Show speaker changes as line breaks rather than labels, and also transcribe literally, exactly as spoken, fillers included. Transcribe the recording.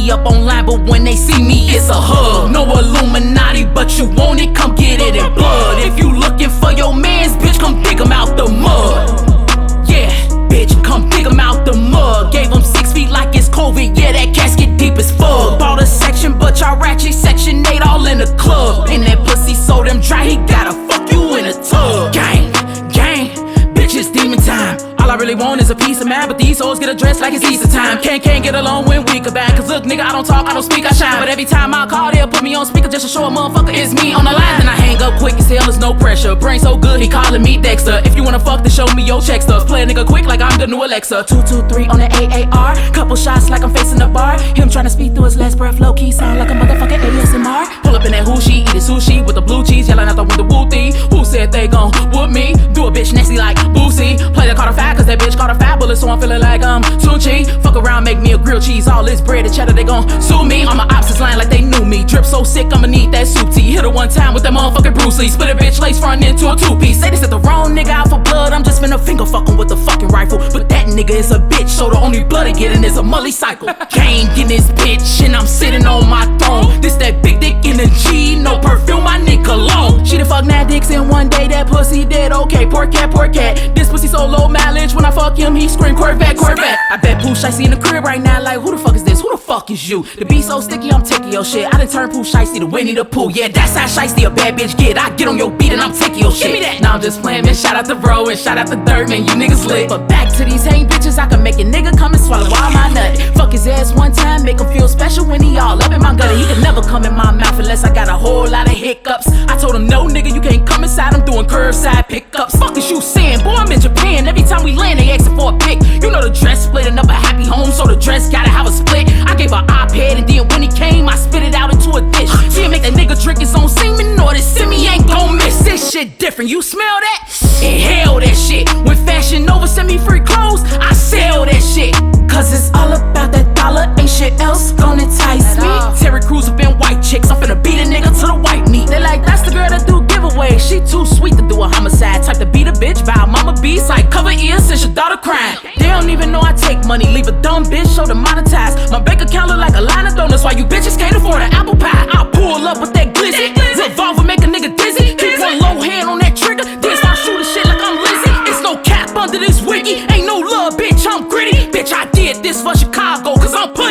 me up online, but when they see me, it's a hug. No Illuminati, but you want it, come get it in blood. If you looking for your mans, bitch, come dig him out the mud. Yeah, bitch, come dig him out the mud. Gave him six feet like it's COVID, yeah, that casket deep as fuck. Bought a section, but y'all ratchet, section eight all in the club. And that pussy so damn dry, he gotta fuck you in a tub. Gang, gang, bitch, it's demon time. All I really want is a piece of mind, but these hoes get addressed like it's Easter time. Can't, can't get along when we combine, cause look, nigga, I don't talk, I don't speak, I shine. But every time I call, they'll put me on speaker just to show a motherfucker it's me on the line. Then I hang up quick as hell, there's no pressure. Brain so good, he calling me Dexter. If you wanna fuck, then show me your check stubs. Play a nigga quick like I'm the new Alexa. Two, two, three on the A A R. Couple shots like I'm facing the bar. Him trying to speak through his last breath, low key sound like a motherfucking A S M R. Pull up in that Hoochie, eating sushi with the blue cheese, yelling out the window woo-thee. Who said they gon' whoop me? Do a bitch nasty like Boosie. Play the Carter five, cause that bitch caught a five bullet, so I'm feeling like um Tunchi. Fuck around, make me a grilled cheese. All this bread and cheddar, they gon' sue me. On my opposite line like they knew me. Drip so sick, I'ma need that soup tea. Hit her one time with that motherfucking Bruce Lee. Split a bitch lace front into a two-piece. Say they set the wrong nigga out for blood, I'm just finna finger fucking with the fucking rifle. But that nigga is a bitch, so the only blood I getting is a mully cycle. Game in this bitch, and I'm sitting on my throne. This that big dick energy, no perfume, my nigga alone. She done fuck nine dicks in one day, that pussy dead, okay. Poor cat, poor cat. This pussy so low mileage, when I fuck him, he scream Corvette, Corvette. I bet Pooh Shicey in the crib right now, like who the fuck is this? Who the fuck is you? The beat so sticky, I'm taking your shit. I done turned Pooh Shicey to Winnie the Pooh. Yeah, that's how Shicey a bad bitch get. I get on your beat and I'm taking your shit. Give me that. Now I'm just playing, man. Shout out to Bro and shout out to Dirt, man. You niggas lit. But back to these hang bitches, I can make a nigga come and swallow all my nut. Fuck his ass one time, make him feel special when he all up in my gutter. He can never come in my mouth unless I got a whole lot of hiccups. I told him, no nigga, you can't come inside. I'm doing curbside pickups. Fuck is you saying? Boy, I'm in Japan. Every time we land, they asking for a pic. You know the dress split, another happy home, so the dress gotta have a split. I gave her iPad and then when he came, I spit it out into a dish. See him make that nigga drink his own semen, or this semi ain't gon' miss. This shit different, you smell that? Inhale that shit. When Fashion Nova send me free clothes, I sell that shit. Cause it's all about that dollar, ain't shit else gonna entice me. Terry Crews have been white chicks, I'm finna beat a nigga to the white meat. They like, that's the girl that do giveaways. She too sweet to do a homicide. Type to beat a bitch, buy a mama beast, like cover ears since your daughter crying. They don't even know I take money, leave a dumb bitch, show them monetize. My bank account look like a line of donuts, why you bitches can't afford an apple pie. I'll pull up with that glizzy, revolver make a nigga dizzy. Keep one low hand on that trigger, then start shooting shit like I'm Lizzie. It's no cap under this wiggy, ain't no love, bitch, I'm gritty. Bitch, I did this for Chicago, cause I'm